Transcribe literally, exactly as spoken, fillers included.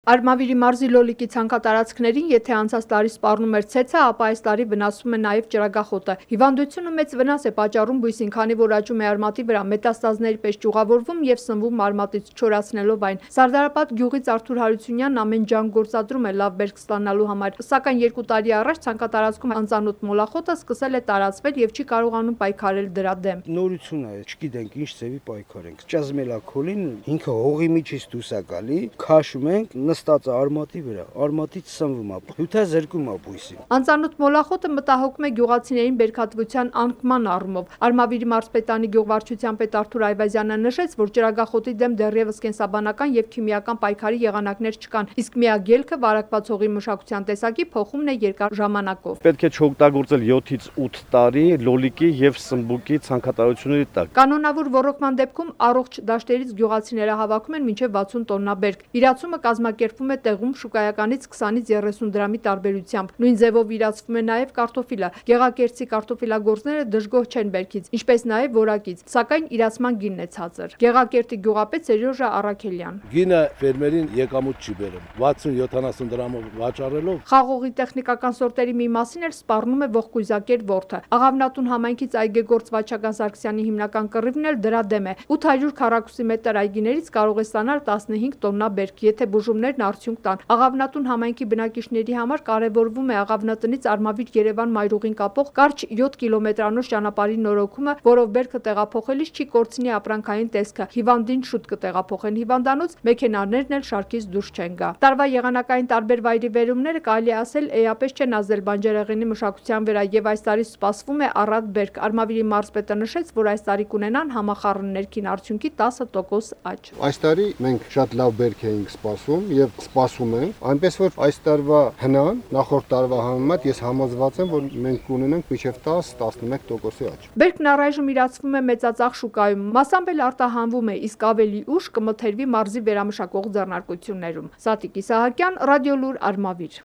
Արմավիրի մարզի լոլիկի ցանքատարածքներին, եթե անցած տարի սպառնում էր ցեցը, ապա այս տարի վնասվում է նաև ճրագախոտը։ Հիվանդությունը մեծ վնաս է պատճառում բույսին, քանի որ աճում է արմատի վրա, մետաստազների պես ճյուղավորվում եւ սնվում արմատից, չորացնելով այն։ Սարդարապատ գյուղից Արթուր Հարությունյանն ամեն ջանք գործադրում է լավ բերք ստանալու համար, սակայն երկու տարի առաջ ցանքատարածքում անծանոթ մոլախոտը սկսել է տարածվել եւ չի կարողանում պայքարել դրա դեմ։ Նորություն է, չգիտենք ինչ ձևի պայքարենք։ Ճազմելակոլին ինքը հողի միջից դուրս է գալի, քաշում ենք, նստած է արմատի վրա, արմատից սնվում է, հյութազրկում է բույսին։ Անծանոթ մոլախոտը մտահոգում է գյուղացիներին բերքատվության անկման առումով։ Արմավիրի մարզպետանի գյուղվարչության պետ Արթուր Այվազյանը նշեց, որ ճրագախոտի դեմ դեռևս կենսաբանական եւ քիմիական պայքարի եղանակներ չկան, իսկ միակ ելքը վարակված հողի մշակության տեսակի փոխումն է երկար ժամանակով։ Պետք է չօգտագործել յոթից ութ տարի լոլիկի եւ սմբուկի ցանքատարությունների տակ։ Կանոնավոր ոռոգման դեպքում առողջ դաշտերից գյուղացիները հավաքում են մինչև վաթսուն տոննա բերք։ Իրացումը կազմակերպվում է տեղում շուկայականից քսանից երեսուն դրամի տարբերությամբ։ Նույն ձևով իրացվում է նաև կարտոֆիլը։ Գեղակերտցի կարտոֆիլագործները դժգոհ չեն բերքից, ինչպես նաև որակից, սակայն իրացման գինն է ցածր։ Գեղակերտի գյուղապետ Սերժ Արաքելյան. Գինը ֆերմերին եկամուտ չի բերում։ վաթսուն յոթանասուն դրամով վաճառելով։ Խաղողի տեխնիկական սորտերի մի մասին էլ սպառնում է ողկույզակեր ворթը։ Աղավնատուն համայնքից այգեգործ Վաչագան Սարգսյանի հիմնական կռիվն էլ դրա դեմ է։ ութ հարյուր քառակուսի մետր այգիներից կարող է ստանալ տասնհինգ տոննա բերք, եթե բուժումներն արդյունք տան։ Աղավնատուն համայնքի բնակիչների համար կարևորվում է Աղավնատնից Արմավիր Երևան մայրուղին կապող կարճ յոթ կիլոմետրանոց ճանապարհի նորոգումը, որով բերքը տեղափոխելիս չի կորցնի ապրանքային տեսքը։ Հիվանդին շուտ կտեղափոխեն հիվանդանոց, մեքենաներն էլ շարքից դուրս չեն գա։ Տարվա եղանակային տարբեր վայրի վերումները կարելի ասել էապես չեն ազդել բանջարեղենի մշակության վրա եւ այս տարի սպասվում է առատ բերք։ Արմավիրի մարզպետը նշեց, որ այս տարի կունենան համախառն ներքին արդյունքի տասը տոկոս աճ։ Այս տարի մենք շատ լավ բերք էինք սպասում եւ սպասում ենք, այնպես որ այս տարվա հնան նախորդ տարվա համեմատ ես համոզված եմ, որ մենք կունենանք մինչեւ տասը տասնմեկ տոկոսի աճ։ Բերքն առայժմ իրացվում է մեծածախ շուկայում, մասամբ էլ արտահանվում է, իսկ ավելի ուշ կմթերվի մարզի վերամշակող ձեռնարկություններում։ Սատիկ Իսահակյան, Ռադիոլուր, Արմավիր։